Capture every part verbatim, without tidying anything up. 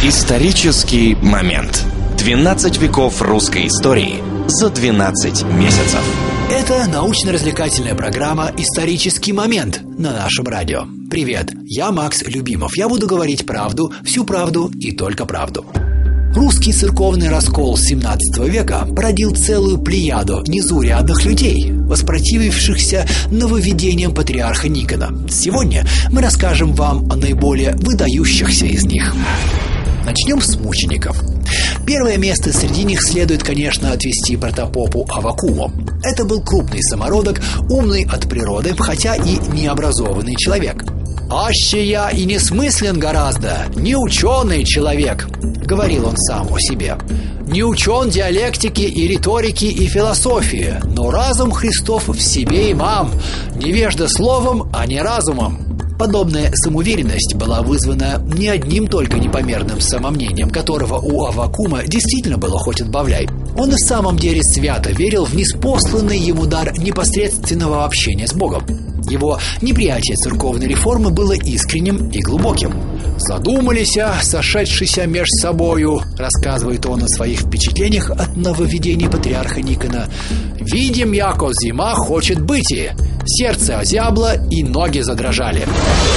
Исторический момент. двенадцать веков русской истории за двенадцать месяцев. Это научно-развлекательная программа «Исторический момент» на нашем радио. Привет, я Макс Любимов. Я буду говорить правду, всю правду и только правду. Русский церковный раскол семнадцатого века породил целую плеяду незаурядных людей, воспротивившихся нововведениям патриарха Никона. Сегодня мы расскажем вам о наиболее выдающихся из них. Начнем с мучеников. Первое место среди них следует, конечно, отвести протопопу Аввакуму. Это был крупный самородок, умный от природы, хотя и необразованный человек. «Аще я и не смыслен гораздо, не ученый человек», — говорил он сам о себе. «Не учен диалектики и риторики и философии, но разум Христов в себе имам, невежда словом, а не разумом». Подобная самоуверенность была вызвана не одним только непомерным самомнением, которого у Аввакума действительно было хоть отбавляй. Он и в самом деле свято верил в ниспосланный ему дар непосредственного общения с Богом. Его неприятие церковной реформы было искренним и глубоким. «Задумались, сошедшися меж собою», — рассказывает он о своих впечатлениях от нововведений патриарха Никона. «Видим, яко зима хочет быти, сердце озябло и ноги задрожали».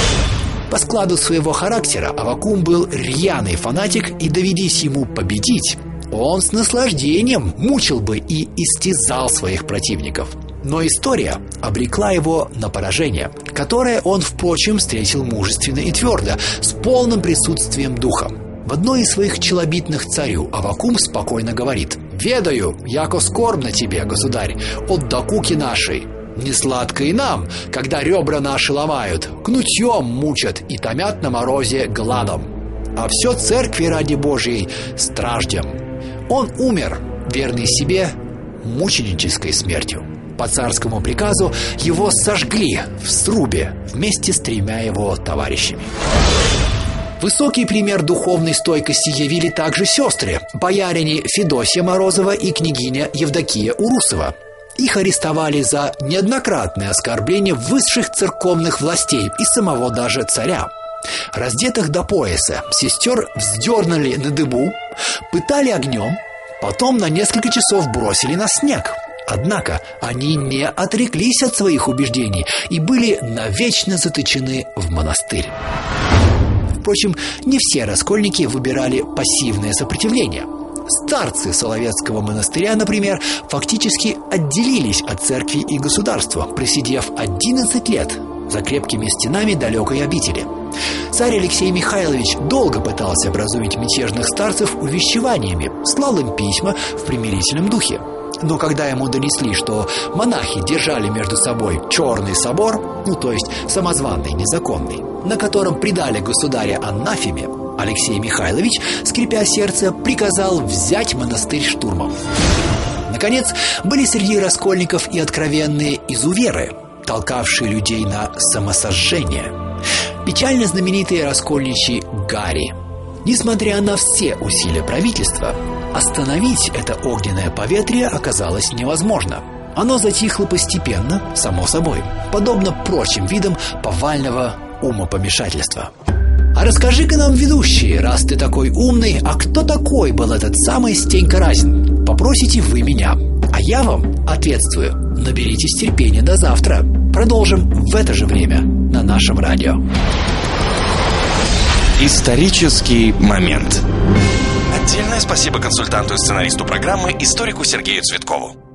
По складу своего характера Аввакум был рьяный фанатик, и доведись ему победить, он с наслаждением мучил бы и истязал своих противников. Но история обрекла его на поражение, которое он, впрочем, встретил мужественно и твердо, с полным присутствием духа. В одной из своих челобитных царю Аввакум спокойно говорит: «Ведаю, яко скорбно тебе, государь, от докуки нашей. Не сладко и нам, когда ребра наши ломают, кнутьем мучат и томят на морозе гладом. А все церкви ради Божьей страждем». Он умер, верный себе, мученической смертью. По царскому приказу его сожгли в срубе вместе с тремя его товарищами. Высокий пример духовной стойкости явили также сестры, боярине Федосия Морозова и княгиня Евдокия Урусова. Их арестовали за неоднократное оскорбление высших церковных властей и самого даже царя. Раздетых до пояса сестер вздернули на дыбу, пытали огнем, потом на несколько часов бросили на снег. Однако они не отреклись от своих убеждений и были навечно заточены в монастырь. Впрочем, не все раскольники выбирали пассивное сопротивление. Старцы Соловецкого монастыря, например, фактически отделились от церкви и государства, просидев одиннадцать лет за крепкими стенами далекой обители. Царь Алексей Михайлович долго пытался образумить мятежных старцев увещеваниями, слал им письма в примирительном духе. Но когда ему донесли, что монахи держали между собой черный собор, ну то есть самозванный, незаконный, на котором предали государя анафеме, Алексей Михайлович, скрипя сердце, приказал взять монастырь штурмом. Наконец, были среди раскольников и откровенные изуверы, толкавшие людей на самосожжение. Печально знаменитый раскольничий Гарий. Несмотря на все усилия правительства, остановить это огненное поветрие оказалось невозможно. Оно затихло постепенно, само собой, подобно прочим видам повального умопомешательства. А расскажи-ка нам, ведущий, раз ты такой умный, а кто такой был этот самый Стенька Разин? Попросите вы меня, а я вам ответствую. Наберитесь терпения до завтра. Продолжим в это же время на нашем радио. Исторический момент. Отдельное спасибо консультанту и сценаристу программы, историку Сергею Цветкову.